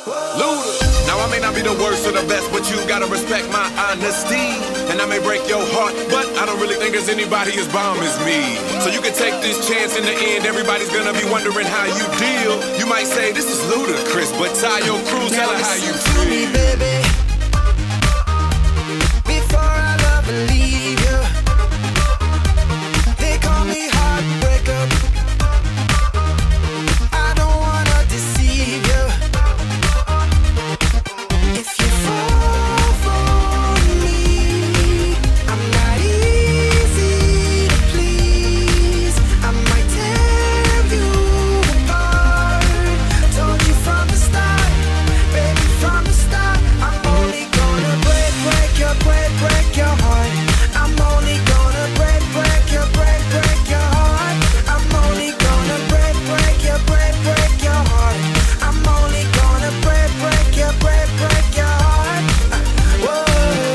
Luda. Now I may not be the worst or the best, but you gotta respect my honesty. And I may break your heart, but I don't really think there's anybody as bomb as me. So you can take this chance. In the end, everybody's gonna be wondering how you deal. You might say this is ludicrous, but tie your crew, tell her how you feel. Me, baby, before I love and leave you. They call me heartbreaker. I don't wanna deceive you. If you fall for me, I'm not easy to please. I might tear you apart. Told you from the start, baby, from the start. I'm only gonna break your heart. I'm only gonna break your heart. I'm only gonna break your heart. I'm only gonna break your heart. Whoa,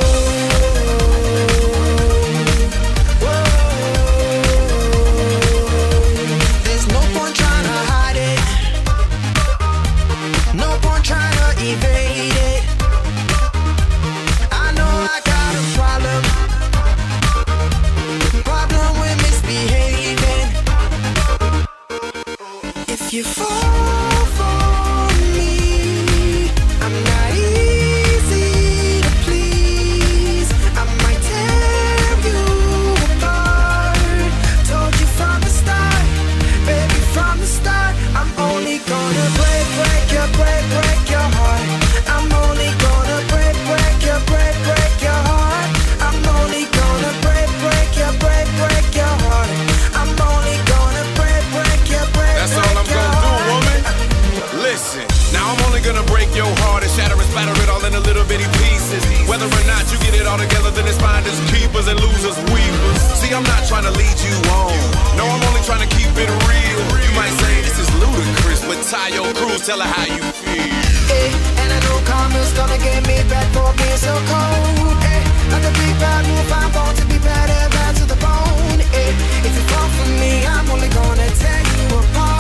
whoa. There's no point trying to hide it. No point trying to evade it. I know I got a problem with misbehaving. If you fall for me, I'm not easy to please. I might tear you apart. Told you from the start, baby, from the start. I'm only gonna break your heart. I'm only gonna break your heart. I'm only gonna break your heart. I'm only gonna break your That's all I'm gonna do, woman. Listen, now I'm only gonna break your heart and shatter and splatter it all into little bitty pieces. Whether or not you get it all together, then it's finders keepers and losers weepers. See, I'm not trying to lead you on. No, I'm only trying to keep it real. You might say this is ludicrous, but tie your crews, tell her how you feel. Hey, and I know karma's gonna get me back for being so cold. Hey, like a big bad wolf, I'm born to be bad and bad to the bone. Hey, if you fall for me, I'm only gonna tear you apart.